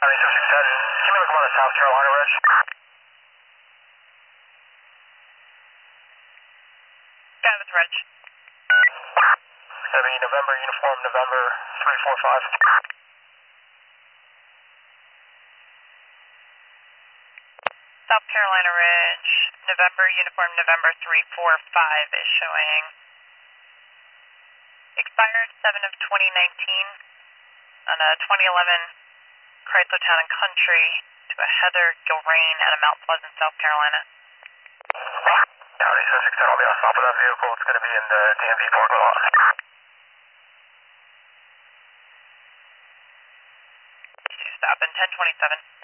County 610, give me a look on the South Carolina Ridge. Yeah, that's Ridge. That'll be November Uniform November 345. South Carolina Ridge, November Uniform November 345 is showing expired 7 of 2019 on a 2011 Chrysler Town and Country to a Heather Gilrain out of Mount Pleasant, South Carolina. County 610, I'll be on top of that vehicle. It's going to be in the DMV parking lot. Stop in 1027.